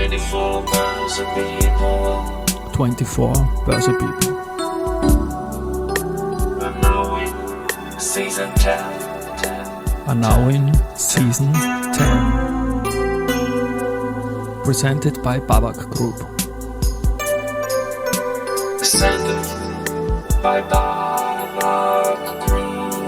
24 Börse People. 24 Börse People. And now in Season 10. Are now in Season 10. Presented by Babak Group. Presented by Babak Group.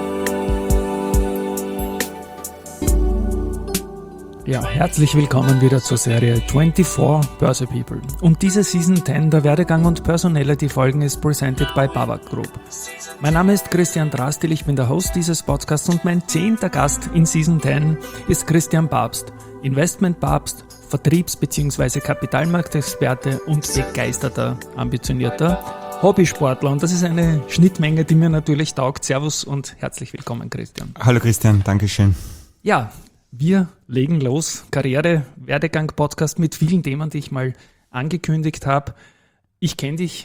Ja, herzlich willkommen wieder zur Serie 24 Börse People. Und diese Season 10 der Werdegang und Personality-Folgen ist presented by Babak Group. Mein Name ist Christian Drastil, ich bin der Host dieses Podcasts und mein 10. Gast in Season 10 ist Christian Papst, Investment-Papst, Vertriebs- bzw. Kapitalmarktexperte und begeisterter, ambitionierter Hobbysportler. Und das ist eine Schnittmenge, die mir natürlich taugt. Servus und herzlich willkommen, Christian. Hallo Christian, Dankeschön. Ja, wir legen los. Karriere, Werdegang, Podcast mit vielen Themen, die ich mal angekündigt habe. Ich kenne dich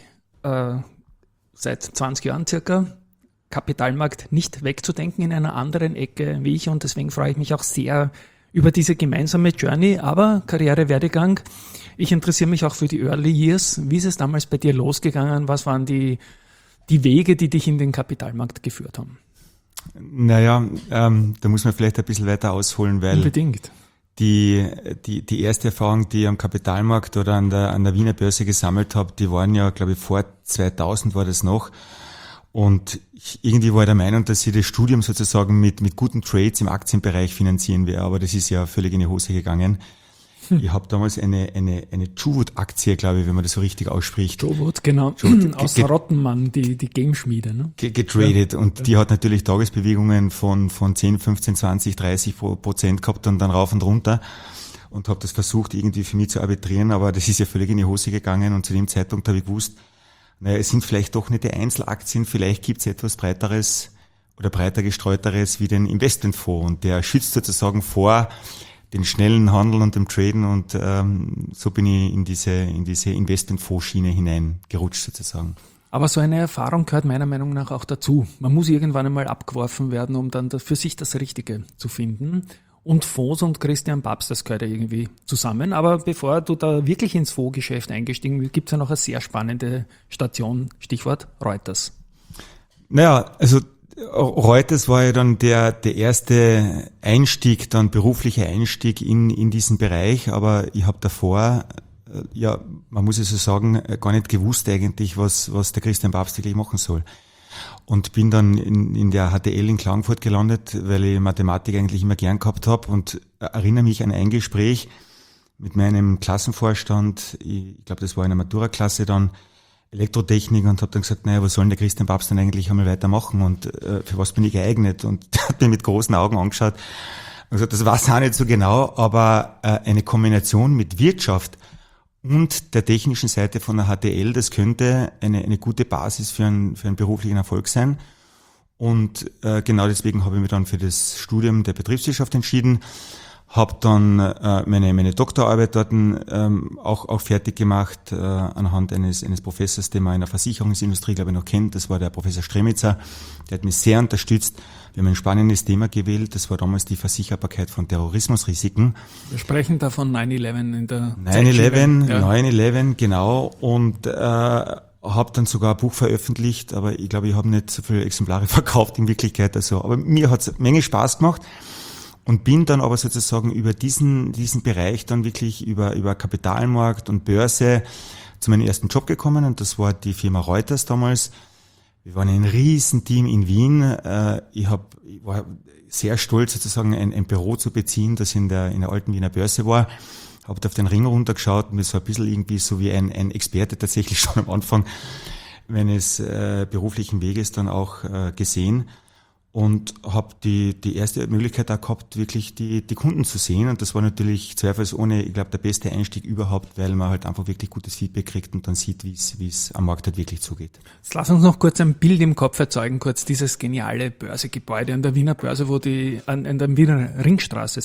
seit 20 Jahren circa. Kapitalmarkt nicht wegzudenken in einer anderen Ecke wie ich und deswegen freue ich mich auch sehr über diese gemeinsame Journey. Aber Karriere, Werdegang, ich interessiere mich auch für die Early Years. Wie ist es damals bei dir losgegangen? Was waren die Wege, die dich in den Kapitalmarkt geführt haben? Naja, da muss man vielleicht ein bisschen weiter ausholen, weil Unbedingt. die erste Erfahrung, die ich am Kapitalmarkt oder an der Wiener Börse gesammelt habe, die waren ja, glaube ich, vor 2000 war das noch. Und irgendwie war ich der Meinung, dass ich das Studium sozusagen mit guten Trades im Aktienbereich finanzieren werde, aber das ist ja völlig in die Hose gegangen. Ich habe damals eine Juwood-Aktie, glaube ich, wenn man das so richtig ausspricht. Juwood, genau. Aus Rottenmann, die Gameschmiede, ne? Getradet. Ja. Und die hat natürlich Tagesbewegungen von 10, 15, 20, 30% gehabt und dann rauf und runter. Und habe das versucht, irgendwie für mich zu arbitrieren, aber das ist ja völlig in die Hose gegangen. Und zu dem Zeitpunkt habe ich gewusst, naja, es sind vielleicht doch nicht die Einzelaktien, vielleicht gibt es etwas breiteres oder breiter gestreuteres wie den Investmentfonds. Und der schützt sozusagen vor den schnellen Handel und dem Traden und so bin ich in diese Investmentfonds-Schiene hineingerutscht sozusagen. Aber so eine Erfahrung gehört meiner Meinung nach auch dazu. Man muss irgendwann einmal abgeworfen werden, um dann für sich das Richtige zu finden. Und Fonds und Christian Papst, das gehört ja irgendwie zusammen. Aber bevor du da wirklich ins Fondsgeschäft eingestiegen bist, gibt es ja noch eine sehr spannende Station, Stichwort Reuters. Naja, also Reuters war ja dann der erste Einstieg, dann beruflicher Einstieg in diesen Bereich, aber ich habe davor, ja, man muss es so sagen, gar nicht gewusst eigentlich, was der Christian Papst wirklich machen soll. Und bin dann in der HTL in Klagenfurt gelandet, weil ich Mathematik eigentlich immer gern gehabt habe und erinnere mich an ein Gespräch mit meinem Klassenvorstand, ich glaube, das war in der Matura-Klasse dann, Elektrotechnik, und habe dann gesagt, naja, was soll denn der Christian Papst denn eigentlich einmal weitermachen und für was bin ich geeignet? Und der hat mir mit großen Augen angeschaut und gesagt, das weiß ich auch nicht so genau, aber eine Kombination mit Wirtschaft und der technischen Seite von der HTL, das könnte eine gute Basis für einen beruflichen Erfolg sein. Und genau deswegen habe ich mich dann für das Studium der Betriebswirtschaft entschieden, habe dann meine Doktorarbeit dort auch fertig gemacht anhand eines Professors, den man in der Versicherungsindustrie, glaube ich, noch kennt. Das war der Professor Stremitzer. Der hat mich sehr unterstützt. Wir haben ein spannendes Thema gewählt. Das war damals die Versicherbarkeit von Terrorismusrisiken. Wir sprechen da von 9/11 in der 9/11, genau. Und habe dann sogar ein Buch veröffentlicht, aber ich glaube, ich habe nicht so viele Exemplare verkauft in Wirklichkeit. Also, aber mir hat es eine Menge Spaß gemacht. Und bin dann aber sozusagen über diesen Bereich dann wirklich über Kapitalmarkt und Börse zu meinem ersten Job gekommen, und das war die Firma Reuters damals. Wir waren ein Riesenteam in Wien. Ich war sehr stolz sozusagen ein Büro zu beziehen, das in der alten Wiener Börse war. Habe auf den Ring runtergeschaut und das war ein bisschen irgendwie so wie ein Experte tatsächlich schon am Anfang meines beruflichen Weges dann auch gesehen. Und habe die erste Möglichkeit auch gehabt, wirklich die Kunden zu sehen. Und das war natürlich zweifelsohne, ich glaube, der beste Einstieg überhaupt, weil man halt einfach wirklich gutes Feedback kriegt und dann sieht, wie es am Markt halt wirklich zugeht. Jetzt lass uns noch kurz ein Bild im Kopf erzeugen, kurz dieses geniale Börsegebäude an der Wiener Börse, an der Wiener Ringstraße,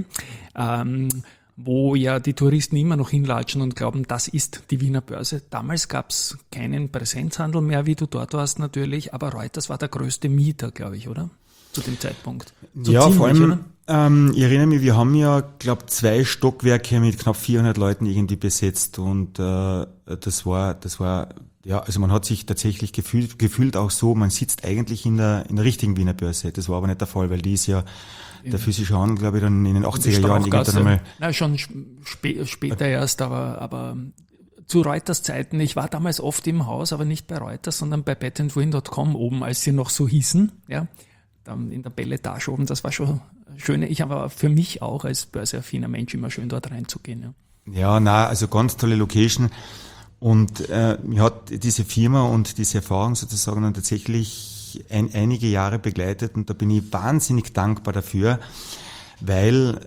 wo ja die Touristen immer noch hinlatschen und glauben, das ist die Wiener Börse. Damals gab es keinen Präsenzhandel mehr, wie du dort warst natürlich, aber Reuters war der größte Mieter, glaube ich, oder? Zu dem Zeitpunkt. So ja, ziemlich, vor allem, oder? Ich erinnere mich, wir haben ja, glaube 2 Stockwerke mit knapp 400 Leuten irgendwie besetzt und das war, ja, also man hat sich tatsächlich gefühlt auch so, man sitzt eigentlich in der richtigen Wiener Börse. Das war aber nicht der Fall, weil die ist ja der physische Handel, glaube ich, dann in den 80er Jahren irgendwann einmal. Na, schon später erst, aber zu Reuters Zeiten, ich war damals oft im Haus, aber nicht bei Reuters, sondern bei betandwin.com oben, als sie noch so hießen, ja, dann in der Beletage oben, das war schon schöne. Ich habe aber für mich auch als börseaffiner Mensch immer schön dort reinzugehen. Ja, ja, na, also ganz tolle Location. Und mir hat diese Firma und diese Erfahrung sozusagen dann tatsächlich einige Jahre begleitet und da bin ich wahnsinnig dankbar dafür, weil,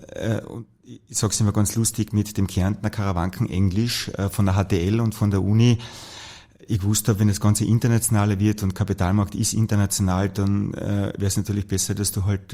ich sage es immer ganz lustig, mit dem Kärntner Karawanken Englisch von der HTL und von der Uni, ich wusste, wenn das Ganze internationaler wird und Kapitalmarkt ist international, dann wäre es natürlich besser, dass du halt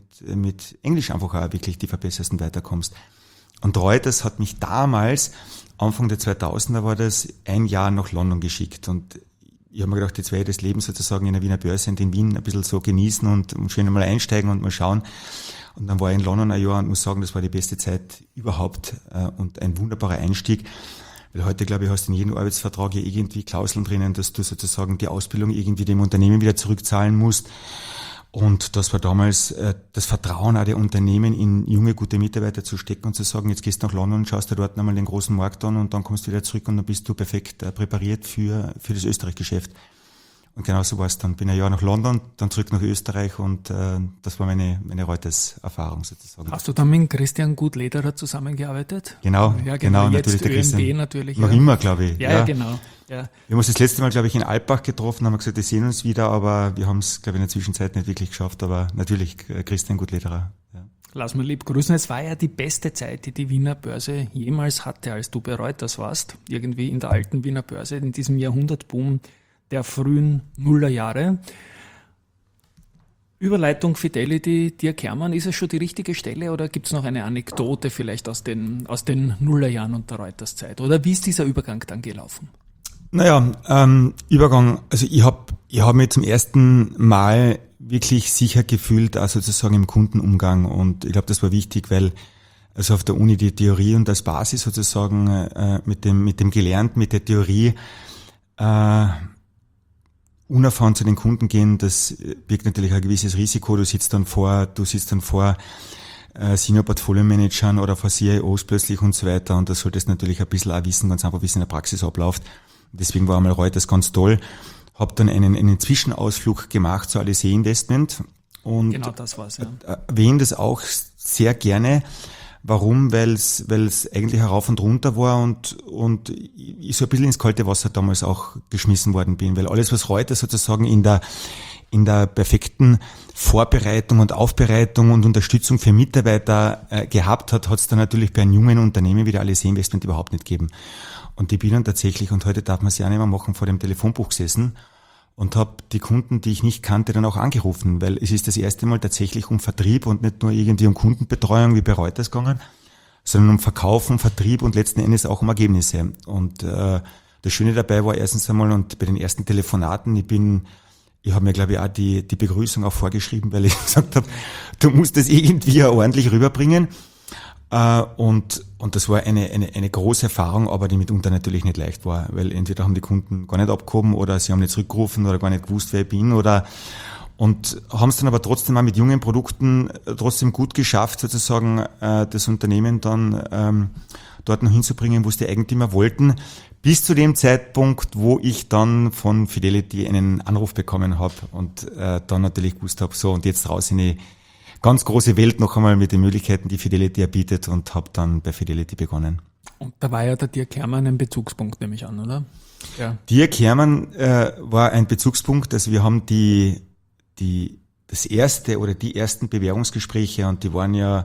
mit Englisch einfach auch wirklich die verbessersten weiterkommst. Und Reuters hat mich damals, Anfang der 2000er war das, ein Jahr nach London geschickt und ich habe mir gedacht, jetzt werde ich das Leben sozusagen in der Wiener Börse und in Wien ein bisschen so genießen und schön einmal einsteigen und mal schauen. Und dann war ich in London ein Jahr und muss sagen, das war die beste Zeit überhaupt und ein wunderbarer Einstieg. Weil heute, glaube ich, hast du in jedem Arbeitsvertrag ja irgendwie Klauseln drinnen, dass du sozusagen die Ausbildung irgendwie dem Unternehmen wieder zurückzahlen musst. Und das war damals das Vertrauen auch der Unternehmen in junge, gute Mitarbeiter zu stecken und zu sagen, jetzt gehst du nach London und schaust dir dort einmal den großen Markt an und dann kommst du wieder zurück und dann bist du perfekt präpariert für das Österreich-Geschäft. Und genauso war es dann. Bin ein Jahr nach London, dann zurück nach Österreich und das war meine Reuters-Erfahrung sozusagen. Hast du dann mit Christian Gut-Lederer zusammengearbeitet? Genau, ja, genau, jetzt natürlich der Christian. ÖMB natürlich. Noch ja. immer, glaube ich. Ja, genau. Ja. Wir haben uns das letzte Mal, glaube ich, in Alpbach getroffen, haben gesagt, wir sehen uns wieder, aber wir haben es, glaube ich, in der Zwischenzeit nicht wirklich geschafft, aber natürlich Christian Gut-Lederer. Ja. Lass mal lieb grüßen. Es war ja die beste Zeit, die die Wiener Börse jemals hatte, als du bei Reuters warst. Irgendwie in der alten Wiener Börse, in diesem Jahrhundertboom der frühen Nullerjahre. Überleitung Fidelity, Dirk Herrmann, ist es schon die richtige Stelle oder gibt es noch eine Anekdote vielleicht aus den Nullerjahren und der Reuters-Zeit? Oder wie ist dieser Übergang dann gelaufen? Naja, Übergang, also ich hab mich zum ersten Mal wirklich sicher gefühlt, auch sozusagen im Kundenumgang und ich glaube, das war wichtig, weil also auf der Uni die Theorie und als Basis sozusagen mit dem Gelernten, mit der Theorie unerfahren zu den Kunden gehen, das birgt natürlich ein gewisses Risiko. Du sitzt dann vor Senior Portfolio Managern oder vor CIOs plötzlich und so weiter und das solltest natürlich ein bisschen auch wissen, ganz einfach, wie es in der Praxis abläuft. Deswegen war einmal Reuters ganz toll. Hab dann einen Zwischenausflug gemacht zu Alizé Investment und genau das war's, ja. Erwähne das auch sehr gerne. Warum? Weil es eigentlich herauf und runter war und ich so ein bisschen ins kalte Wasser damals auch geschmissen worden bin, weil alles, was Reuters sozusagen in der perfekten Vorbereitung und Aufbereitung und Unterstützung für Mitarbeiter gehabt hat, hat es dann natürlich bei einem jungen Unternehmen wie der Alizé Investment überhaupt nicht gegeben. Und ich bin dann tatsächlich, und heute darf man es ja nicht mehr machen, vor dem Telefonbuch gesessen und habe die Kunden, die ich nicht kannte, dann auch angerufen, weil es ist das erste Mal tatsächlich um Vertrieb und nicht nur irgendwie um Kundenbetreuung wie bei Reuters gegangen, sondern um Verkauf, um Vertrieb und letzten Endes auch um Ergebnisse. Und das Schöne dabei war erstens einmal, und bei den ersten Telefonaten, ich habe mir, glaube ich, auch die Begrüßung auch vorgeschrieben, weil ich gesagt habe, du musst das irgendwie ordentlich rüberbringen. Und das war eine große Erfahrung, aber die mitunter natürlich nicht leicht war, weil entweder haben die Kunden gar nicht abgehoben oder sie haben nicht zurückgerufen oder gar nicht gewusst, wer ich bin und haben es dann aber trotzdem auch mit jungen Produkten trotzdem gut geschafft, sozusagen das Unternehmen dann dort noch hinzubringen, wo es die Eigentümer wollten, bis zu dem Zeitpunkt, wo ich dann von Fidelity einen Anruf bekommen habe und dann natürlich gewusst habe, so und jetzt raus in die ganz große Welt noch einmal mit den Möglichkeiten, die Fidelity erbietet und habe dann bei Fidelity begonnen. Und da war ja der Dirk Herrmann ein Bezugspunkt, nehme ich an, oder? Ja. Dirk Herrmann war ein Bezugspunkt, also wir haben das erste oder die ersten Bewerbungsgespräche und die waren ja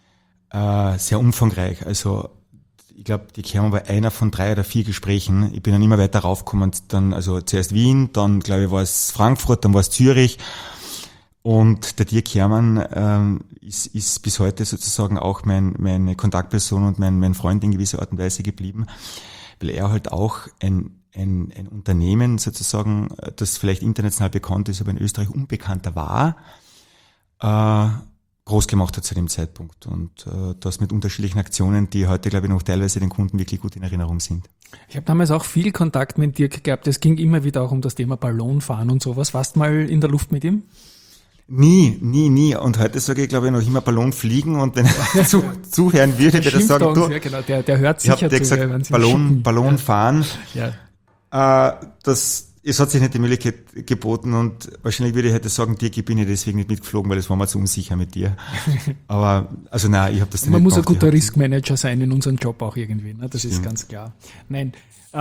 sehr umfangreich. Also ich glaube, Dirk Herrmann war einer von 3 oder 4 Gesprächen. Ich bin dann immer weiter raufgekommen, dann also zuerst Wien, dann glaube ich war es Frankfurt, dann war es Zürich. Und der Dirk Herrmann ist bis heute sozusagen auch meine Kontaktperson und mein Freund in gewisser Art und Weise geblieben, weil er halt auch ein Unternehmen sozusagen, das vielleicht international bekannt ist, aber in Österreich unbekannter war, groß gemacht hat zu dem Zeitpunkt. Und das mit unterschiedlichen Aktionen, die heute, glaube ich, noch teilweise den Kunden wirklich gut in Erinnerung sind. Ich habe damals auch viel Kontakt mit Dirk gehabt. Es ging immer wieder auch um das Thema Ballonfahren und sowas. Warst du mal in der Luft mit ihm? Nie. Und heute sage ich, glaube ich, noch immer Ballon fliegen, und wenn er zuhören würde, würde er sagen, du, ja, genau, der hört ich habe sicher dir zu. gesagt, Ballon fahren. Ja. Es hat sich nicht die Möglichkeit geboten, und wahrscheinlich würde ich heute sagen, Dirk, ich bin ja deswegen nicht mitgeflogen, weil es war mir zu unsicher mit dir. Aber, also nein, ich habe das nicht Man muss gemacht. ein guter Riskmanager sein in unserem Job auch irgendwie, ne? Das ist ganz klar. Nein,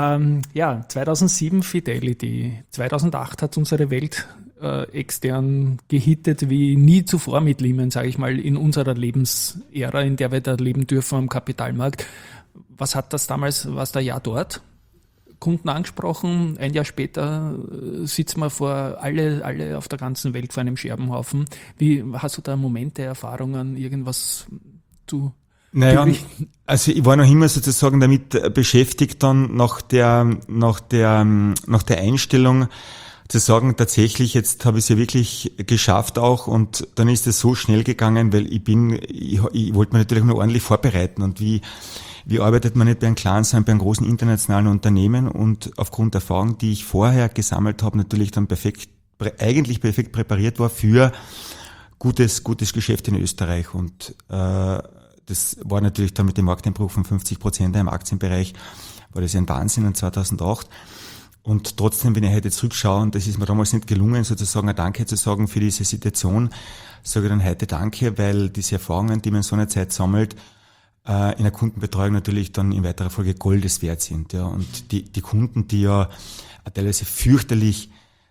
2007 Fidelity, 2008 hat unsere Welt extern gehittet wie nie zuvor mit Lehman, sage ich mal, in unserer Lebensära, in der wir da leben dürfen am Kapitalmarkt. Was hat das damals, war es der Jahr dort? Kunden angesprochen, ein Jahr später sitzen wir vor alle auf der ganzen Welt vor einem Scherbenhaufen. Wie hast du da Momente, Erfahrungen, irgendwas zu berichten? Also ich war noch immer sozusagen damit beschäftigt, dann nach der Einstellung zu sagen, tatsächlich, jetzt habe ich es ja wirklich geschafft auch, und dann ist es so schnell gegangen, weil ich wollte mich natürlich nur ordentlich vorbereiten, und wie arbeitet man nicht bei einem kleinen, sondern bei einem großen internationalen Unternehmen, und aufgrund der Erfahrung, die ich vorher gesammelt habe, natürlich dann eigentlich perfekt präpariert war für gutes Geschäft in Österreich, und das war natürlich dann mit dem Markteinbruch von 50% im Aktienbereich, war das ein Wahnsinn in 2008. Und trotzdem, wenn ich heute zurückschaue, und das ist mir damals nicht gelungen, sozusagen ein Danke zu sagen für diese Situation, sage ich dann heute Danke, weil diese Erfahrungen, die man in so einer Zeit sammelt, in der Kundenbetreuung natürlich dann in weiterer Folge Goldes wert sind. Ja. Und die Kunden, die ja teilweise fürchterlich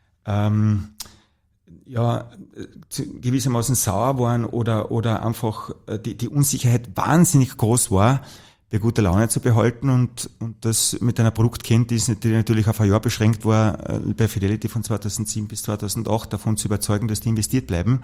gewissermaßen sauer waren oder einfach die Unsicherheit wahnsinnig groß war, bei guter Laune zu behalten, und das mit einer Produktkenntnis, die natürlich auf ein Jahr beschränkt war, bei Fidelity von 2007 bis 2008 davon zu überzeugen, dass die investiert bleiben.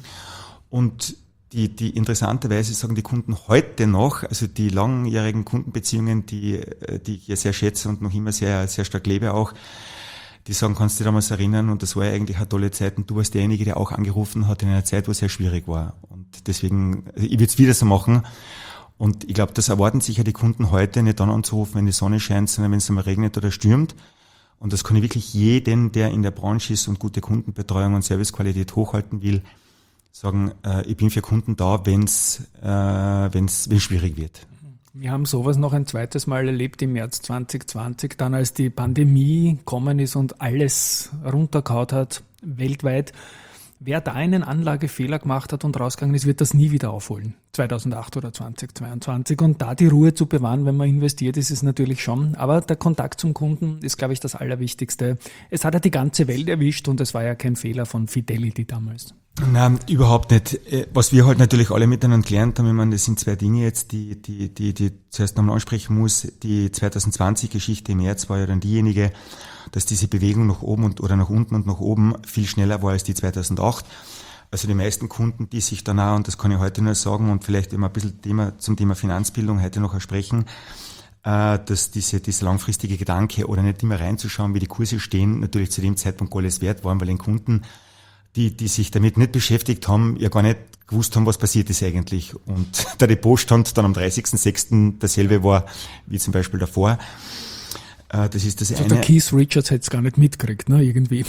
Und die interessanterweise sagen die Kunden heute noch, also die langjährigen Kundenbeziehungen, die ich ja sehr schätze und noch immer sehr, sehr stark lebe auch, die sagen, kannst du dich damals erinnern, und das war ja eigentlich eine tolle Zeit, und du warst derjenige, der auch angerufen hat in einer Zeit, wo es sehr schwierig war. Und deswegen, ich würde es wieder so machen. Und ich glaube, das erwarten sich ja die Kunden heute, nicht dann anzurufen, wenn die Sonne scheint, sondern wenn es einmal regnet oder stürmt. Und das kann ich wirklich jeden, der in der Branche ist und gute Kundenbetreuung und Servicequalität hochhalten will, sagen, ich bin für Kunden da, wenn es schwierig wird. Wir haben sowas noch ein zweites Mal erlebt im März 2020, dann als die Pandemie gekommen ist und alles runtergehauen hat, weltweit. Wer da einen Anlagefehler gemacht hat und rausgegangen ist, wird das nie wieder aufholen, 2008 oder 2022. Und da die Ruhe zu bewahren, wenn man investiert, ist es natürlich schon. Aber der Kontakt zum Kunden ist, glaube ich, das Allerwichtigste. Es hat ja die ganze Welt erwischt, und es war ja kein Fehler von Fidelity damals. Nein, überhaupt nicht. Was wir halt natürlich alle miteinander gelernt haben, ich meine, das sind zwei Dinge jetzt, die zuerst nochmal ansprechen muss. Die 2020-Geschichte im März war ja dann diejenige, dass diese Bewegung nach oben oder nach unten und nach oben viel schneller war als die 2008. Also die meisten Kunden, die sich dann auch, und das kann ich heute nur sagen, und vielleicht immer ein bisschen zum Thema Finanzbildung heute noch sprechen, dass dieser langfristige Gedanke oder nicht immer reinzuschauen, wie die Kurse stehen, natürlich zu dem Zeitpunkt alles wert waren, weil den Kunden, die sich damit nicht beschäftigt haben, ja gar nicht gewusst haben, was passiert ist eigentlich. Und der Depotstand dann am 30.06. derselbe war wie zum Beispiel davor. Das ist das also eine. Der Keith Richards hätte es gar nicht mitgekriegt, ne, irgendwie.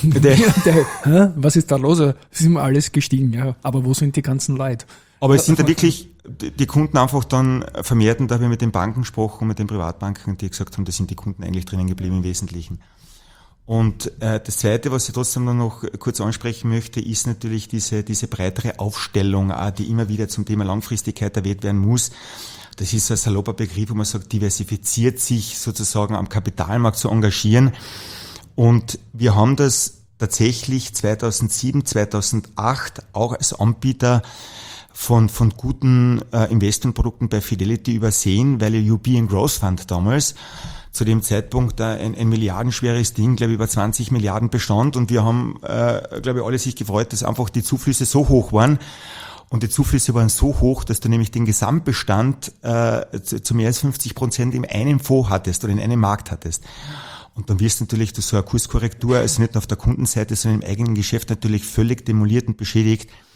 Was ist da los? Es ist immer alles gestiegen, ja. Aber wo sind die ganzen Leute? Aber es sind da wirklich die Kunden einfach dann vermehrt, und da habe ich mit den Banken gesprochen, mit den Privatbanken, die gesagt haben, da sind die Kunden eigentlich drinnen geblieben im Wesentlichen. Und das Zweite, was ich trotzdem noch kurz ansprechen möchte, ist natürlich diese breitere Aufstellung, die immer wieder zum Thema Langfristigkeit erwähnt werden muss. Das ist ein salopper Begriff, wo man sagt, diversifiziert sich sozusagen am Kapitalmarkt zu engagieren. Und wir haben das tatsächlich 2007, 2008 auch als Anbieter von guten Investmentprodukten bei Fidelity übersehen, weil European Growth Fund damals zu dem Zeitpunkt ein milliardenschweres Ding, glaube ich, über 20 Milliarden bestand, und wir haben, glaube ich, alle sich gefreut, dass einfach die Zuflüsse so hoch waren. Und die Zuflüsse waren so hoch, dass du nämlich den Gesamtbestand zu mehr als 50% in einem Fonds hattest oder in einem Markt hattest. Und dann wirst du natürlich durch so eine Kurskorrektur, also nicht nur auf der Kundenseite, sondern im eigenen Geschäft natürlich völlig demoliert und beschädigt.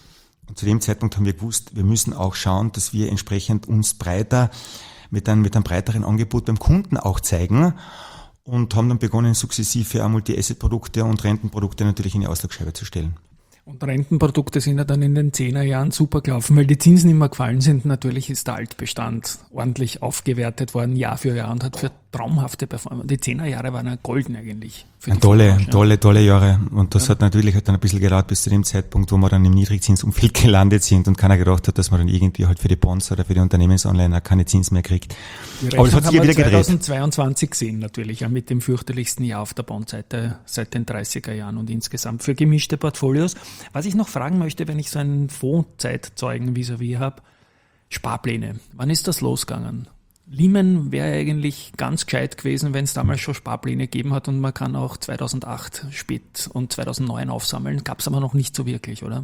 Und zu dem Zeitpunkt haben wir gewusst, wir müssen auch schauen, dass wir entsprechend uns breiter, mit einem breiteren Angebot beim Kunden auch zeigen und haben dann begonnen, sukzessive auch Multi-Asset-Produkte und Rentenprodukte natürlich in die Auslagsscheibe zu stellen. Und Rentenprodukte sind ja dann in den 10er Jahren super gelaufen, weil die Zinsen immer gefallen sind. Natürlich ist der Altbestand ordentlich aufgewertet worden, Jahr für Jahr, und hat für traumhafte Performance. Die 10er Jahre waren ja golden eigentlich. Tolle Jahre. Und das hat natürlich halt dann ein bisschen gedauert bis zu dem Zeitpunkt, wo wir dann im Niedrigzinsumfeld gelandet sind und keiner gedacht hat, dass man dann irgendwie halt für die Bonds oder für die Unternehmensanleihen auch keine Zins mehr kriegt. Aber es hat sich ja wieder gedreht. 2022 gesehen natürlich, ja, mit dem fürchterlichsten Jahr auf der Bondseite seit den 30er Jahren und insgesamt für gemischte Portfolios. Was ich noch fragen möchte, wenn ich so einen Fondszeitzeugen vis-à-vis habe, Sparpläne. Wann ist das losgegangen? Lehman wäre eigentlich ganz gescheit gewesen, wenn es damals schon Sparpläne gegeben hat, und man kann auch 2008 spät und 2009 aufsammeln. Gab es aber noch nicht so wirklich, oder?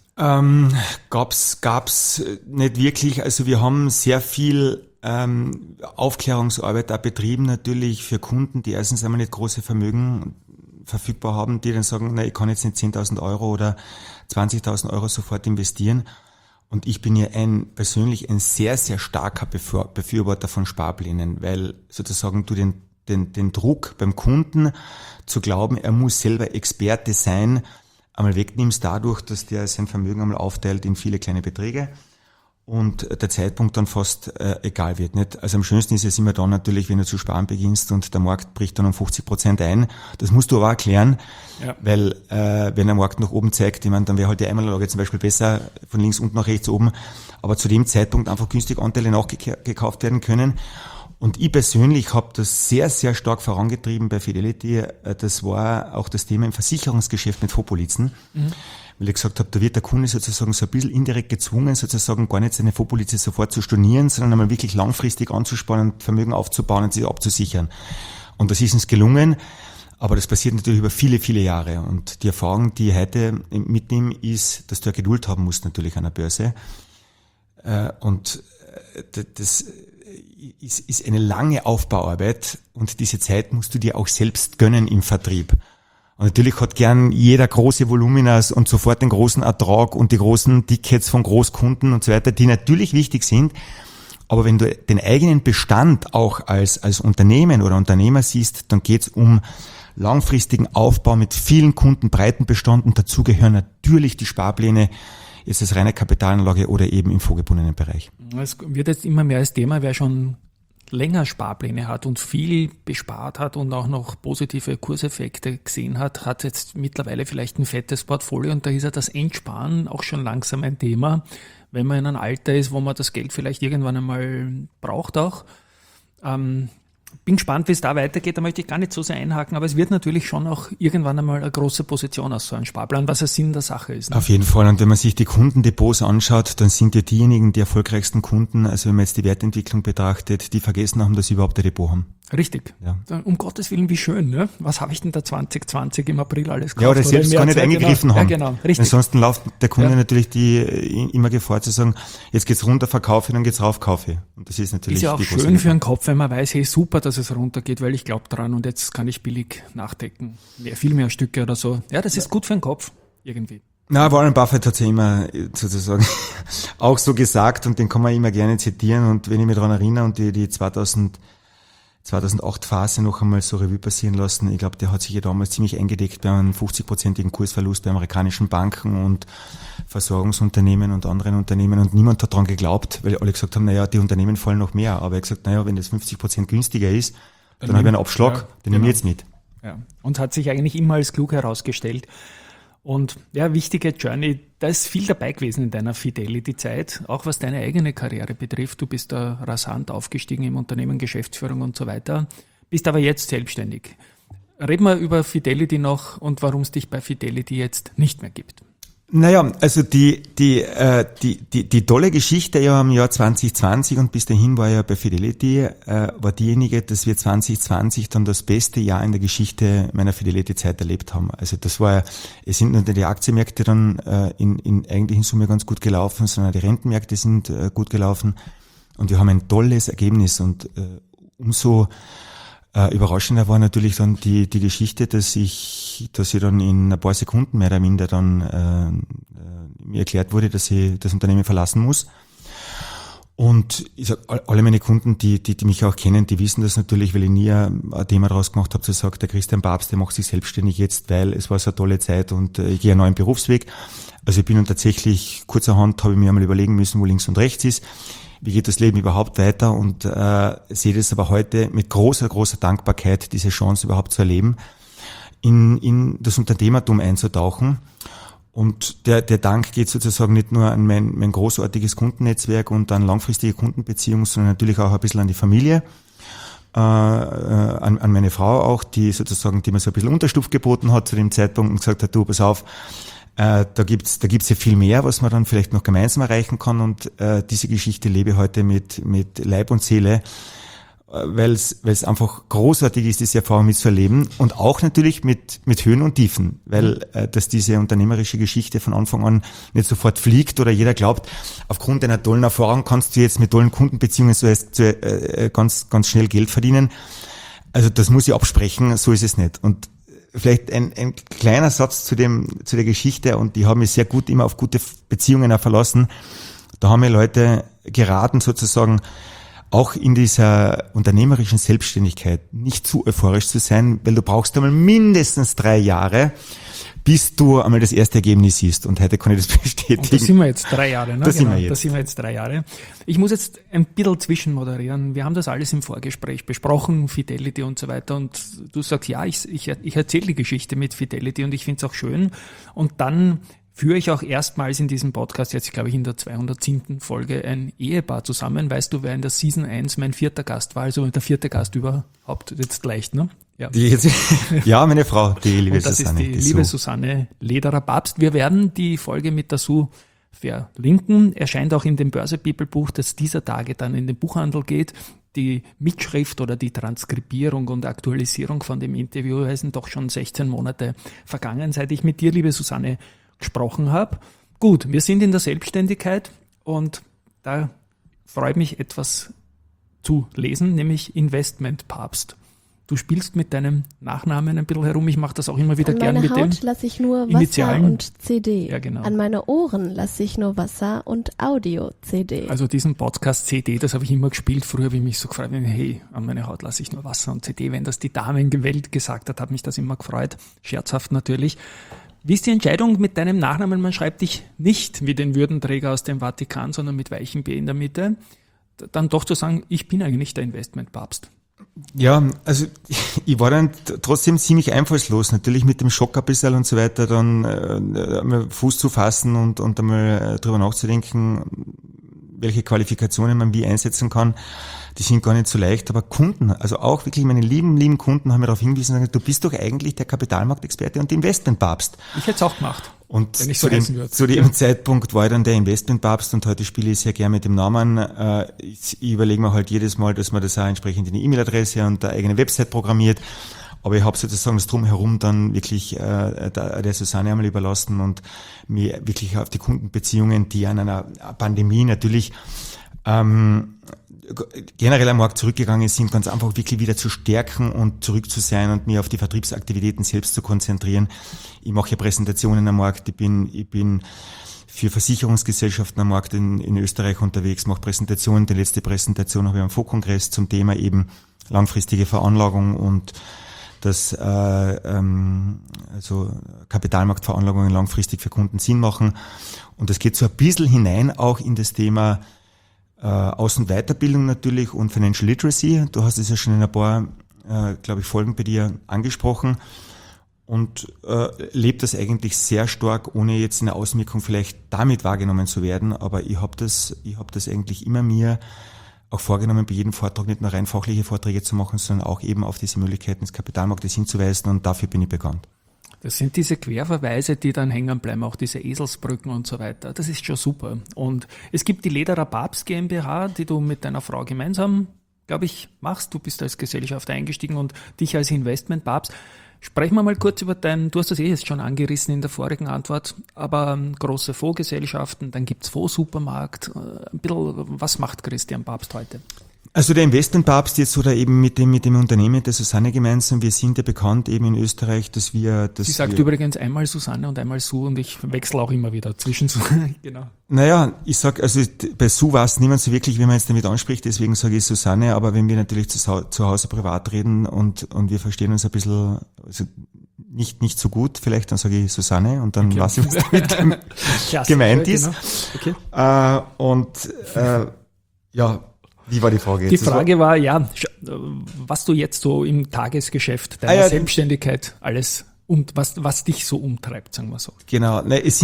Gab's nicht wirklich. Also wir haben sehr viel Aufklärungsarbeit auch betrieben, natürlich für Kunden, die erstens einmal nicht große Vermögen verfügbar haben, die dann sagen, na, ich kann jetzt nicht 10.000 Euro oder 20.000 Euro sofort investieren. Und ich bin ja persönlich ein sehr, sehr starker Befürworter von Sparplänen, weil sozusagen du den Druck beim Kunden zu glauben, er muss selber Experte sein, einmal wegnimmst dadurch, dass der sein Vermögen einmal aufteilt in viele kleine Beträge und der Zeitpunkt dann fast egal wird. Nicht? Also am schönsten ist es immer dann natürlich, wenn du zu sparen beginnst und der Markt bricht dann um 50% ein. Das musst du aber erklären, weil wenn der Markt nach oben zeigt, ich meine, dann wäre halt die Einmalanlage zum Beispiel besser von links unten nach rechts oben, aber zu dem Zeitpunkt einfach günstig Anteile nachgekauft werden können. Und ich persönlich habe das sehr, sehr stark vorangetrieben bei Fidelity. Das war auch das Thema im Versicherungsgeschäft mit Fondpolizen. Weil ich gesagt habe, da wird der Kunde sozusagen so ein bisschen indirekt gezwungen, sozusagen gar nicht seine Fondpolize sofort zu stornieren, sondern einmal wirklich langfristig anzuspannen, Vermögen aufzubauen und sich abzusichern. Und das ist uns gelungen, aber das passiert natürlich über viele, viele Jahre. Und die Erfahrung, die ich heute mitnehme, ist, dass du ja Geduld haben musst natürlich an der Börse. Und das ist eine lange Aufbauarbeit und diese Zeit musst du dir auch selbst gönnen im Vertrieb. Und natürlich hat gern jeder große Volumina und sofort den großen Ertrag und die großen Tickets von Großkunden und so weiter, die natürlich wichtig sind. Aber wenn du den eigenen Bestand auch als Unternehmen oder Unternehmer siehst, dann geht's um langfristigen Aufbau mit vielen Kunden, breiten Bestand, und dazu gehören natürlich die Sparpläne, jetzt als reine Kapitalanlage oder eben im vorgebundenen Bereich. Es wird jetzt immer mehr als Thema, wer schon länger Sparpläne hat und viel bespart hat und auch noch positive Kurseffekte gesehen hat jetzt mittlerweile vielleicht ein fettes Portfolio, und da ist ja das Entsparen auch schon langsam ein Thema, wenn man in einem Alter ist, wo man das Geld vielleicht irgendwann einmal braucht auch. Bin gespannt, wie es da weitergeht, da möchte ich gar nicht so sehr einhaken, aber es wird natürlich schon auch irgendwann einmal eine große Position aus so einem Sparplan, was der Sinn der Sache ist. Ne? Auf jeden Fall, und wenn man sich die Kundendepots anschaut, dann sind ja diejenigen die erfolgreichsten Kunden, also wenn man jetzt die Wertentwicklung betrachtet, die vergessen haben, dass sie überhaupt ein Depot haben. Richtig. Ja. Um Gottes Willen, wie schön, ne? Was habe ich denn da 2020 im April alles gekauft? Ja, oder selbst gar nicht eingegriffen haben. Ja, genau, richtig. Ansonsten läuft der Kunde natürlich immer Gefahr zu sagen, jetzt geht's runter, verkaufe, dann geht's rauf, kaufe. Und das ist natürlich ist ja auch schön für den Kopf, wenn man weiß, hey, super, dass es runtergeht, weil ich glaube dran und jetzt kann ich billig nachdecken. Viel mehr Stücke oder so. Ja, das ist gut für den Kopf, irgendwie. Na, Warren Buffett hat's ja immer sozusagen auch so gesagt, und den kann man immer gerne zitieren, und wenn ich mich daran erinnere und die 2008 Phase noch einmal so Revue passieren lassen, ich glaube, der hat sich ja damals ziemlich eingedeckt bei einem 50-prozentigen Kursverlust bei amerikanischen Banken und Versorgungsunternehmen und anderen Unternehmen, und niemand hat dran geglaubt, weil alle gesagt haben, naja, die Unternehmen fallen noch mehr, aber er hat gesagt, naja, wenn das 50% günstiger ist, dann habe ich einen Abschlag, den nehme ich jetzt mit. Ja. Und hat sich eigentlich immer als klug herausgestellt. Und ja, wichtige Journey, da ist viel dabei gewesen in deiner Fidelity-Zeit, auch was deine eigene Karriere betrifft. Du bist da rasant aufgestiegen im Unternehmen, Geschäftsführung und so weiter, bist aber jetzt selbstständig. Reden wir über Fidelity noch und warum es dich bei Fidelity jetzt nicht mehr gibt. Naja, also die tolle Geschichte ja im Jahr 2020 und bis dahin war ja bei Fidelity, war diejenige, dass wir 2020 dann das beste Jahr in der Geschichte meiner Fidelity-Zeit erlebt haben. Also das war, es sind nicht die Aktienmärkte dann in eigentlichen Summe ganz gut gelaufen, sondern die Rentenmärkte sind gut gelaufen, und wir haben ein tolles Ergebnis, und umso Überraschender war natürlich dann die Geschichte, dass ich dann in ein paar Sekunden mehr oder minder dann mir erklärt wurde, dass ich das Unternehmen verlassen muss. Und ich sag, alle meine Kunden, die mich auch kennen, die wissen das natürlich, weil ich nie ein Thema daraus gemacht habe, zu sagen, der Christian Pabst, der macht sich selbstständig jetzt, weil es war so eine tolle Zeit und ich gehe einen neuen Berufsweg. Also ich bin dann tatsächlich, kurzerhand habe ich mir einmal überlegen müssen, wo links und rechts ist. Wie geht das Leben überhaupt weiter? Und sehe das aber heute mit großer, großer Dankbarkeit, diese Chance überhaupt zu erleben, in das Unternehmertum einzutauchen. Und der Dank geht sozusagen nicht nur an mein großartiges Kundennetzwerk und an langfristige Kundenbeziehungen, sondern natürlich auch ein bisschen an die Familie, an meine Frau auch, die mir so ein bisschen Unterstuf geboten hat zu dem Zeitpunkt und gesagt hat, du, pass auf, da gibt's ja viel mehr, was man dann vielleicht noch gemeinsam erreichen kann, und diese Geschichte lebe ich heute mit Leib und Seele, weil es einfach großartig ist, diese Erfahrung mitzuerleben, und auch natürlich mit Höhen und Tiefen, weil dass diese unternehmerische Geschichte von Anfang an nicht sofort fliegt oder jeder glaubt, aufgrund einer tollen Erfahrung kannst du jetzt mit tollen Kundenbeziehungen ganz, ganz schnell Geld verdienen. Also das muss ich absprechen, so ist es nicht. Und vielleicht ein kleiner Satz zu der Geschichte, und die haben mich sehr gut immer auf gute Beziehungen auch verlassen. Da haben mir Leute geraten, sozusagen auch in dieser unternehmerischen Selbstständigkeit nicht zu euphorisch zu sein, weil du brauchst einmal mindestens 3 Jahre, bis du einmal das erste Ergebnis siehst. Und heute kann ich das bestätigen. Und da sind wir jetzt 3 Jahre, ne? Da sind wir jetzt 3 Jahre. Ich muss jetzt ein bisschen zwischenmoderieren. Wir haben das alles im Vorgespräch besprochen, Fidelity und so weiter. Und du sagst, ja, ich erzähle die Geschichte mit Fidelity und ich finde es auch schön. Und dann führe ich auch erstmals in diesem Podcast, jetzt glaube ich in der 207. Folge, ein Ehepaar zusammen. Weißt du, wer in der Season 1 mein 4. Gast war? Also der 4. Gast überhaupt, jetzt leicht, ne? Ja. Ja, meine Frau, die liebe und das Susanne. ist die liebe Susanne Lederer-Babst. Wir werden die Folge mit der Sue verlinken. Erscheint auch in dem Börse People Buch, das dieser Tage dann in den Buchhandel geht. Die Mitschrift oder die Transkribierung und Aktualisierung von dem Interview sind doch schon 16 Monate vergangen, seit ich mit dir, liebe Susanne, gesprochen habe. Gut, wir sind in der Selbstständigkeit und da freut mich etwas zu lesen, nämlich Investment Papst. Du spielst mit deinem Nachnamen ein bisschen herum. Ich mache das auch immer wieder gern mit dem An meine Haut lasse ich nur Wasser Initialen. und CD. Ja, genau. An meine Ohren lasse ich nur Wasser und Audio-CD. Also diesen Podcast CD, das habe ich immer gespielt. Früher habe ich mich so gefreut, hey, an meine Haut lasse ich nur Wasser und CD. Wenn das die Damenwelt gesagt hat mich das immer gefreut. Scherzhaft natürlich. Wie ist die Entscheidung mit deinem Nachnamen? Man schreibt dich nicht wie den Würdenträger aus dem Vatikan, sondern mit weichem B in der Mitte. Dann doch zu sagen, ich bin eigentlich der Investmentpapst. Ja, also ich war dann trotzdem ziemlich einfallslos, natürlich mit dem Schock ein bisschen und so weiter, dann einmal Fuß zu fassen und einmal drüber nachzudenken, welche Qualifikationen man wie einsetzen kann. Die sind gar nicht so leicht, aber Kunden, also auch wirklich meine lieben Kunden haben mir darauf hingewiesen und gesagt, du bist doch eigentlich der Kapitalmarktexperte und Investmentpapst. Ich hätte es auch gemacht. Und wenn ich so heißen würde. zu dem Zeitpunkt war ich dann der Investmentpapst, und heute spiele ich sehr gerne mit dem Namen. Ich überlege mir halt jedes Mal, dass man das auch entsprechend in die E-Mail-Adresse und der eigene Website programmiert. Aber ich habe sozusagen das Drumherum dann wirklich der Susanne einmal überlassen und mir wirklich auf die Kundenbeziehungen, die an einer Pandemie natürlich generell am Markt zurückgegangen sind, ganz einfach wirklich wieder zu stärken und zurück zu sein und mir auf die Vertriebsaktivitäten selbst zu konzentrieren. Ich mache ja Präsentationen am Markt, ich bin für Versicherungsgesellschaften am Markt in Österreich unterwegs, mache Präsentationen. Die letzte Präsentation habe ich am Fondskongress zum Thema eben langfristige Veranlagung und dass also Kapitalmarktveranlagungen langfristig für Kunden Sinn machen. Und das geht so ein bisschen hinein auch in das Thema Außenweiterbildung natürlich und Financial Literacy. Du hast es ja schon in ein paar, glaube ich, Folgen bei dir angesprochen und lebt das eigentlich sehr stark, ohne jetzt in der Außenwirkung vielleicht damit wahrgenommen zu werden. Aber ich hab das eigentlich immer mir auch vorgenommen, bei jedem Vortrag nicht nur rein fachliche Vorträge zu machen, sondern auch eben auf diese Möglichkeiten des Kapitalmarktes hinzuweisen, und dafür bin ich bekannt. Das sind diese Querverweise, die dann hängen bleiben, auch diese Eselsbrücken und so weiter. Das ist schon super. Und es gibt die Lederer Babst GmbH, die du mit deiner Frau gemeinsam, glaube ich, machst. Du bist als Gesellschaft eingestiegen und dich als Investmentpapst. Sprechen wir mal kurz über du hast das jetzt schon angerissen in der vorigen Antwort, aber große Fondsgesellschaften, dann gibt's Fondssupermarkt. Ein bisschen, was macht Christian Pabst heute? Also der Investmentpapst jetzt oder eben mit dem Unternehmen der Susanne gemeinsam, wir sind ja bekannt eben in Österreich, dass wir... Sie sagt übrigens einmal Susanne und einmal Sue und ich wechsle auch immer wieder zwischen genau. Naja, ich sag, also bei Sue weiß niemand so wirklich, wie man jetzt damit anspricht, deswegen sage ich Susanne, aber wenn wir natürlich zu Hause privat reden und wir verstehen uns ein bisschen, also nicht so gut, vielleicht dann sage ich Susanne und dann weiß ich, was damit gemeint ist. Genau. Okay. Ja, wie war die Frage jetzt? Die Frage war, ja, was du jetzt so im Tagesgeschäft deiner Selbstständigkeit alles und was dich so umtreibt, sagen wir so. Genau, es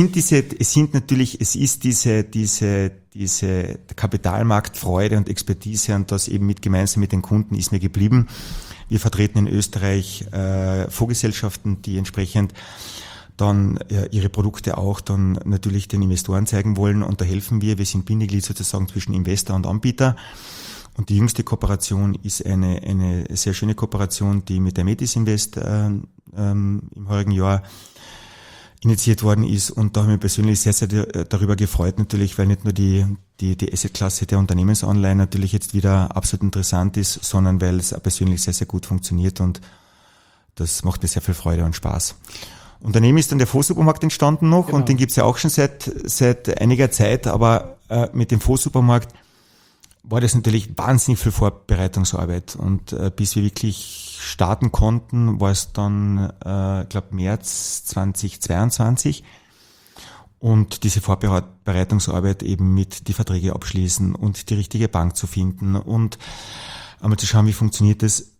ist diese Kapitalmarktfreude und Expertise und das eben gemeinsam mit den Kunden ist mir geblieben. Wir vertreten in Österreich Fondsgesellschaften, die entsprechend dann ihre Produkte auch dann natürlich den Investoren zeigen wollen und da helfen wir. Wir sind Bindeglied sozusagen zwischen Investor und Anbieter. Und die jüngste Kooperation ist eine sehr schöne Kooperation, die mit der Metis Invest im heurigen Jahr initiiert worden ist. Und da habe ich mich persönlich sehr, sehr darüber gefreut natürlich, weil nicht nur die Assetklasse der Unternehmensanleihen natürlich jetzt wieder absolut interessant ist, sondern weil es auch persönlich sehr, sehr gut funktioniert und das macht mir sehr viel Freude und Spaß. Unternehmen ist dann der Fondssupermarkt entstanden noch genau. Und den gibt's ja auch schon seit einiger Zeit, aber mit dem Fondssupermarkt war das natürlich wahnsinnig viel Vorbereitungsarbeit und bis wir wirklich starten konnten, war es dann, März 2022 und diese Vorbereitungsarbeit eben mit die Verträge abschließen und die richtige Bank zu finden und einmal zu schauen, wie funktioniert das.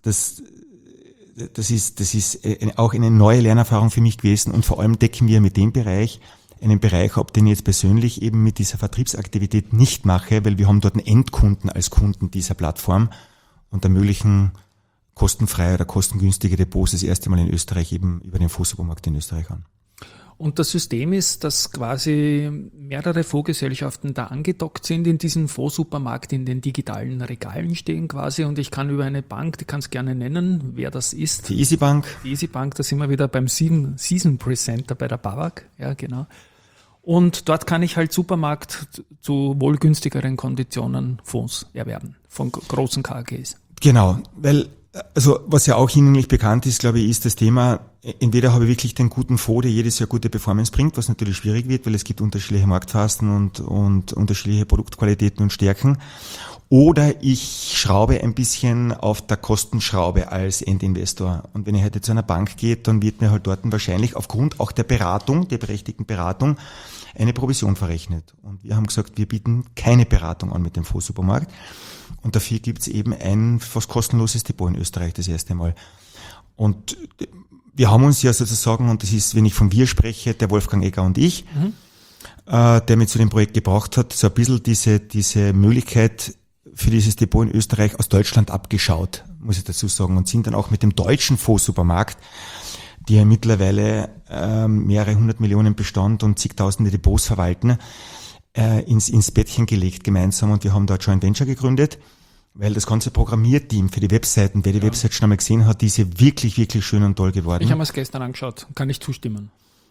Das ist auch eine neue Lernerfahrung für mich gewesen und vor allem decken wir mit dem Bereich einen Bereich ab, den ich jetzt persönlich eben mit dieser Vertriebsaktivität nicht mache, weil wir haben dort einen Endkunden als Kunden dieser Plattform und ermöglichen kostenfreie oder kostengünstige Depots das erste Mal in Österreich eben über den Fondssupermarkt in Österreich an. Und das System ist, dass quasi mehrere Fondsgesellschaften da angedockt sind in diesem Fondssupermarkt, in den digitalen Regalen stehen quasi und ich kann über eine Bank, die kann es gerne nennen, wer das ist. Die EasyBank. Die EasyBank, da sind wir wieder beim Season Presenter bei der BAWAG, ja genau. Und dort kann ich halt Supermarkt zu wohl günstigeren Konditionen Fonds erwerben von großen KAGs. Genau, weil also was ja auch hinlänglich bekannt ist, glaube ich, ist das Thema, entweder habe ich wirklich den guten Fonds, der jedes Jahr gute Performance bringt, was natürlich schwierig wird, weil es gibt unterschiedliche Marktphasen und unterschiedliche Produktqualitäten und Stärken, oder ich schraube ein bisschen auf der Kostenschraube als Endinvestor. Und wenn ich heute zu einer Bank gehe, dann wird mir halt dort wahrscheinlich aufgrund auch der Beratung, der berechtigten Beratung, eine Provision verrechnet. Und wir haben gesagt, wir bieten keine Beratung an mit dem Fondssupermarkt. Und dafür gibt's eben ein fast kostenloses Depot in Österreich das erste Mal. Und wir haben uns ja sozusagen, und das ist, wenn ich von wir spreche, der Wolfgang Egger und ich, der mich zu dem Projekt gebracht hat, so ein bisschen diese Möglichkeit für dieses Depot in Österreich aus Deutschland abgeschaut, muss ich dazu sagen, und sind dann auch mit dem deutschen Fondssupermarkt, die ja mittlerweile mehrere 100 Millionen Bestand und zigtausende Depots verwalten, ins Bettchen gelegt gemeinsam und wir haben da Joint Venture gegründet, weil das ganze Programmierteam für die Webseiten, wer die Website schon einmal gesehen hat, die ist ja wirklich, wirklich schön und toll geworden. Ich habe mir es gestern angeschaut, kann ich zustimmen.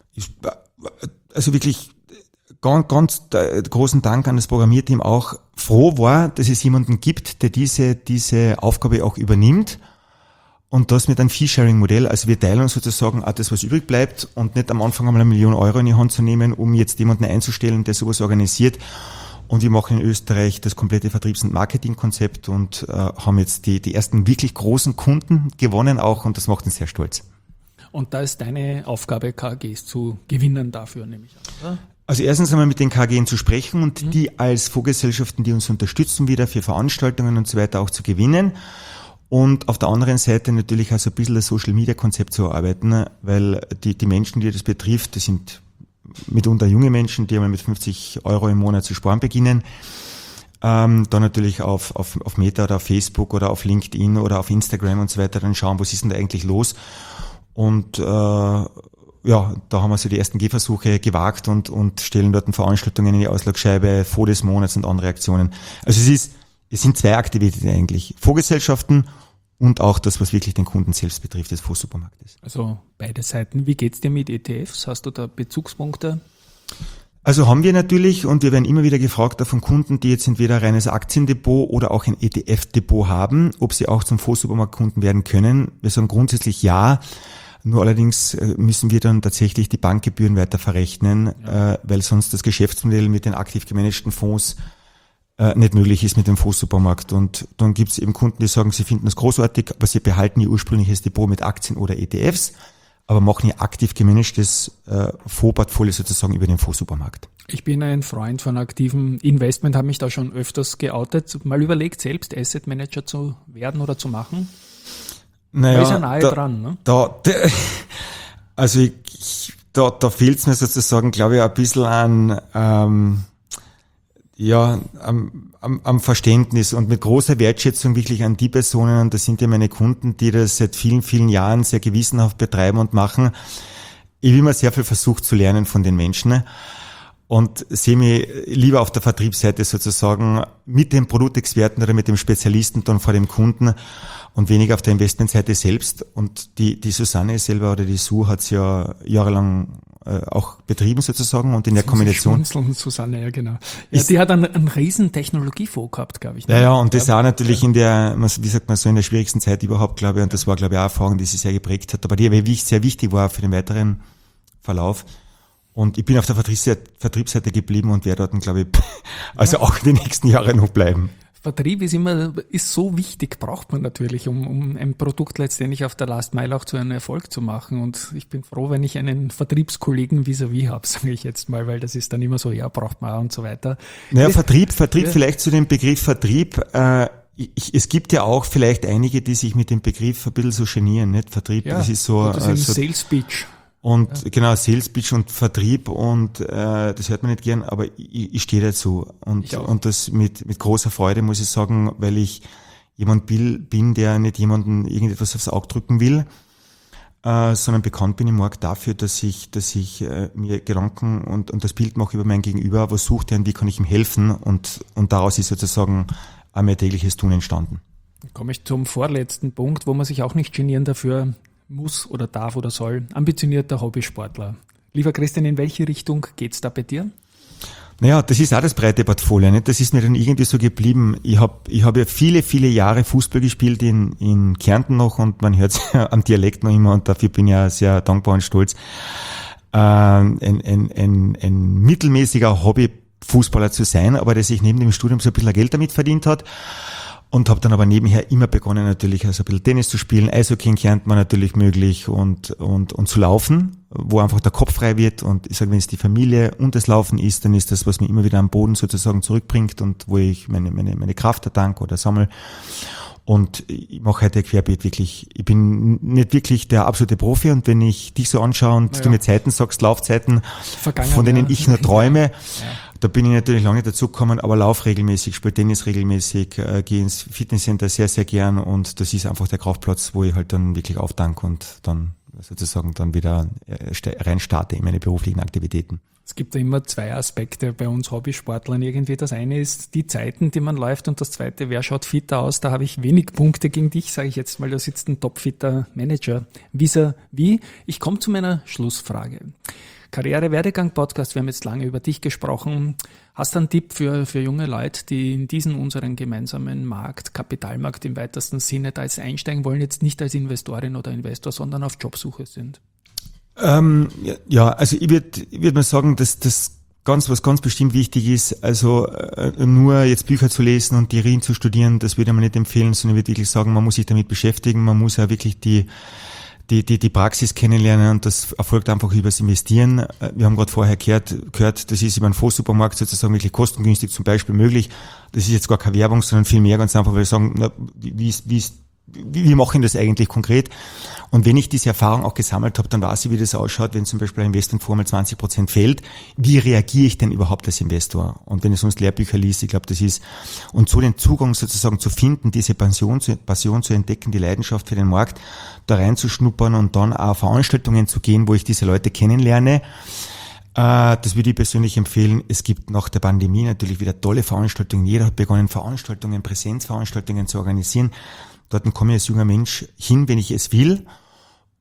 Also wirklich ganz großen Dank an das Programmierteam, auch froh war, dass es jemanden gibt, der diese Aufgabe auch übernimmt. Und das mit einem Fee-Sharing-Modell, also wir teilen uns sozusagen auch das, was übrig bleibt und nicht am Anfang einmal 1 Million Euro in die Hand zu nehmen, um jetzt jemanden einzustellen, der sowas organisiert. Und wir machen in Österreich das komplette Vertriebs- und Marketingkonzept und haben jetzt die ersten wirklich großen Kunden gewonnen auch und das macht uns sehr stolz. Und da ist deine Aufgabe, KAGs zu gewinnen dafür, nehme ich an, oder? Also erstens einmal mit den KGen zu sprechen und die als Fondsgesellschaften, die uns unterstützen, wieder für Veranstaltungen und so weiter auch zu gewinnen. Und auf der anderen Seite natürlich auch so ein bisschen das Social-Media-Konzept zu erarbeiten, weil die Menschen, die das betrifft, das sind mitunter junge Menschen, die einmal mit 50 Euro im Monat zu sparen beginnen. Dann natürlich auf Meta oder auf Facebook oder auf LinkedIn oder auf Instagram und so weiter dann schauen, was ist denn da eigentlich los. Und da haben wir so die ersten Gehversuche gewagt und stellen dort Veranstaltungen in die Auslagscheibe, Fonds des Monats und andere Aktionen. Also es sind 2 Aktivitäten eigentlich. Fondsgesellschaften und auch das, was wirklich den Kunden selbst betrifft, des Fondssupermarktes. Also beide Seiten. Wie geht's dir mit ETFs? Hast du da Bezugspunkte? Also haben wir natürlich, und wir werden immer wieder gefragt von Kunden, die jetzt entweder ein reines Aktiendepot oder auch ein ETF-Depot haben, ob sie auch zum Fondssupermarktkunden werden können. Wir sagen grundsätzlich ja, nur allerdings müssen wir dann tatsächlich die Bankgebühren weiter verrechnen, weil sonst das Geschäftsmodell mit den aktiv gemanagten Fonds nicht möglich ist mit dem Fondssupermarkt. Und dann gibt es eben Kunden, die sagen, sie finden das großartig, aber sie behalten ihr ursprüngliches Depot mit Aktien oder ETFs, aber machen ihr aktiv gemanagtes Fondsportfolio sozusagen über den Fondssupermarkt. Ich bin ein Freund von aktivem Investment, habe mich da schon öfters geoutet. Mal überlegt, selbst Asset Manager zu werden oder zu machen? Naja, da ist ja nahe dran, ne? Da fehlt es mir sozusagen, glaube ich, ein bisschen an am Verständnis und mit großer Wertschätzung wirklich an die Personen, und das sind ja meine Kunden, die das seit vielen, vielen Jahren sehr gewissenhaft betreiben und machen. Ich habe immer sehr viel versucht zu lernen von den Menschen und sehe mich lieber auf der Vertriebsseite sozusagen mit dem Produktexperten oder mit dem Spezialisten dann vor dem Kunden und weniger auf der Investmentseite selbst. Und die Susanne selber oder die Sue hat es ja jahrelang auch betrieben sozusagen und in der Kombination. Susanne, ja genau. Ja, die hat einen riesen Technologiefonds gehabt, glaube ich. Ne? Ja, und das auch natürlich in der, wie sagt man so, in der schwierigsten Zeit überhaupt, glaube ich, und das war, glaube ich, auch eine Erfahrung, die sie sehr geprägt hat, aber die sehr wichtig war für den weiteren Verlauf. Und ich bin auf der Vertriebsseite geblieben und werde dort, glaube ich, also auch die nächsten Jahre noch bleiben. Vertrieb ist so wichtig, braucht man natürlich, um ein Produkt letztendlich auf der Last Mile auch zu einem Erfolg zu machen. Und ich bin froh, wenn ich einen Vertriebskollegen vis-à-vis habe, sage ich jetzt mal, weil das ist dann immer so, ja, braucht man und so weiter. Naja, Vertrieb, vielleicht zu dem Begriff Vertrieb. Es gibt ja auch vielleicht einige, die sich mit dem Begriff ein bisschen so genieren, nicht? Vertrieb, ja, das ist so. Das ist ein Sales Pitch. Und genau, Sales Pitch und Vertrieb und das hört man nicht gern, aber ich stehe dazu und das mit großer Freude, muss ich sagen, weil ich jemand bin, der nicht jemandem irgendetwas aufs Auge drücken will, sondern bekannt bin im Markt dafür, dass ich mir Gedanken und das Bild mache über mein Gegenüber, was sucht er und wie kann ich ihm helfen, und daraus ist sozusagen auch mein tägliches Tun entstanden. Dann komme ich zum vorletzten Punkt, wo man sich auch nicht genieren dafür muss oder darf oder soll. Ambitionierter Hobbysportler. Lieber Christian, in welche Richtung geht's da bei dir? Naja, das ist auch das breite Portfolio, nicht? Das ist mir dann irgendwie so geblieben. Ich hab ja viele, viele Jahre Fußball gespielt in Kärnten noch, und man hört es am Dialekt noch immer, und dafür bin ich ja sehr dankbar und stolz. Ein mittelmäßiger Hobbyfußballer zu sein, aber der sich neben dem Studium so ein bisschen Geld damit verdient hat. Und habe dann aber nebenher immer begonnen, natürlich also ein bisschen Tennis zu spielen. Eishockey in Kärnten war natürlich möglich und zu laufen, wo einfach der Kopf frei wird. Und ich sage, wenn es die Familie und das Laufen ist, dann ist das, was mich immer wieder am Boden sozusagen zurückbringt und wo ich meine Kraft ertanke oder sammle. Und ich mache heute querbeet wirklich. Ich bin nicht wirklich der absolute Profi, und wenn ich dich so anschaue und du mir Zeiten sagst, Laufzeiten, von denen ich nur träume, da bin ich natürlich lange dazu gekommen, aber lauf regelmäßig, spiele Tennis regelmäßig, gehe ins Fitnesscenter sehr, sehr gern, und das ist einfach der Kraftplatz, wo ich halt dann wirklich auftanke und dann sozusagen dann wieder rein starte in meine beruflichen Aktivitäten. Es gibt ja immer zwei Aspekte bei uns Hobbysportlern irgendwie. Das eine ist die Zeiten, die man läuft, und das zweite, wer schaut fitter aus? Da habe ich wenig Punkte gegen dich, sage ich jetzt mal. Da sitzt ein topfitter Manager vis-à-vis. Ich komme zu meiner Schlussfrage. Karriere-Werdegang-Podcast, wir haben jetzt lange über dich gesprochen. Hast du einen Tipp für junge Leute, die in diesen unseren gemeinsamen Markt, Kapitalmarkt im weitesten Sinne da jetzt einsteigen wollen, jetzt nicht als Investorin oder Investor, sondern auf Jobsuche sind? Also ich würd mal sagen, dass das was ganz bestimmt wichtig ist, also nur jetzt Bücher zu lesen und Theorien zu studieren, das würde man nicht empfehlen, sondern ich würde wirklich sagen, man muss sich damit beschäftigen, man muss ja wirklich die Praxis kennenlernen, und das erfolgt einfach übers Investieren. Wir haben gerade vorher gehört, das ist über einen Fondssupermarkt sozusagen wirklich kostengünstig zum Beispiel möglich. Das ist jetzt gar keine Werbung, sondern viel mehr ganz einfach, weil wir sagen, wie mache ich das eigentlich konkret? Und wenn ich diese Erfahrung auch gesammelt habe, dann weiß ich, wie das ausschaut, wenn zum Beispiel ein Investmentfonds mal 20% fällt. Wie reagiere ich denn überhaupt als Investor? Und wenn ich sonst Lehrbücher liest, ich glaube, das ist, und so den Zugang sozusagen zu finden, diese Passion zu entdecken, die Leidenschaft für den Markt, da reinzuschnuppern und dann auch Veranstaltungen zu gehen, wo ich diese Leute kennenlerne. Das würde ich persönlich empfehlen. Es gibt nach der Pandemie natürlich wieder tolle Veranstaltungen. Jeder hat begonnen, Präsenzveranstaltungen zu organisieren. Dort komme ich als junger Mensch hin, wenn ich es will.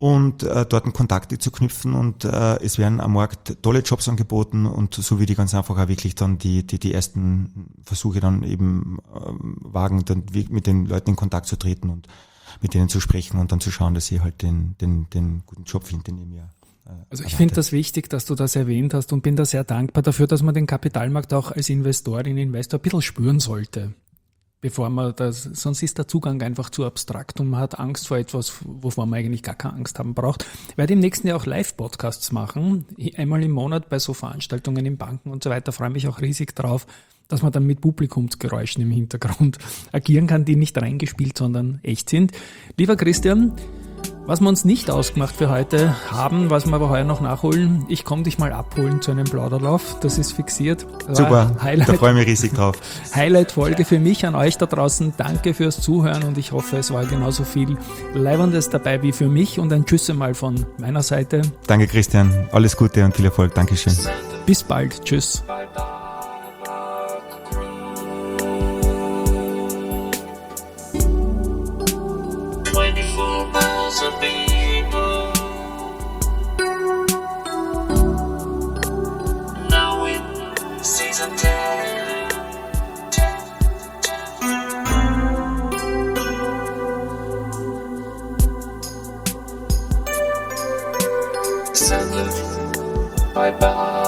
und dort Kontakte zu knüpfen und es werden am Markt tolle Jobs angeboten und so wie die ganz einfach auch wirklich dann die ersten Versuche dann eben wagen, dann mit den Leuten in Kontakt zu treten und mit denen zu sprechen und dann zu schauen, dass sie halt den guten Job finden, den ihr mir Also ich finde das wichtig, dass du das erwähnt hast und bin da sehr dankbar dafür, dass man den Kapitalmarkt auch als Investor ein bisschen spüren sollte. Bevor man sonst ist der Zugang einfach zu abstrakt und man hat Angst vor etwas, wovor man eigentlich gar keine Angst haben braucht. Ich werde im nächsten Jahr auch Live-Podcasts machen, einmal im Monat bei so Veranstaltungen in Banken und so weiter, freue mich auch riesig drauf, dass man dann mit Publikumsgeräuschen im Hintergrund agieren kann, die nicht reingespielt, sondern echt sind. Lieber Christian, was wir uns nicht ausgemacht für heute haben, was wir aber heuer noch nachholen, ich komme dich mal abholen zu einem Plauderlauf, das ist fixiert. Super, Highlight, da freue ich mich riesig drauf. Highlight-Folge für mich an euch da draußen. Danke fürs Zuhören und ich hoffe, es war genauso viel Leibendes dabei wie für mich und ein Tschüss einmal von meiner Seite. Danke Christian, alles Gute und viel Erfolg, Dankeschön. Bis bald, tschüss. by Barak Group. 24 miles of people. Now in season 10. Presented by Barak.